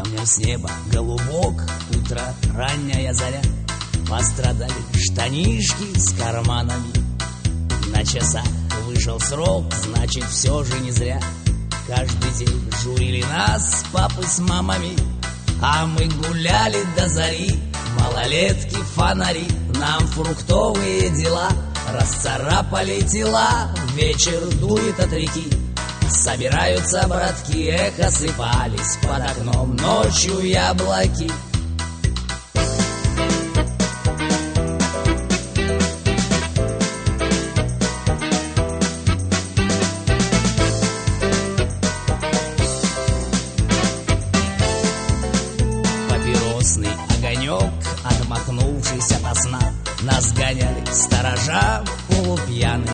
Помним с неба голубок, утро, ранняя заря. Пострадали штанишки с карманами. На часах вышел срок, значит, все же не зря. Каждый день журили нас папы с мамами, а мы гуляли до зари. Малолетки, фонари, нам фруктовые дела расцарапали тела. Вечер дует от реки, собираются братки, эхо сыпались под окном ночью яблоки. Папиросный огонек, отмахнувшись ото сна, нас гоняли сторожа полупьяные.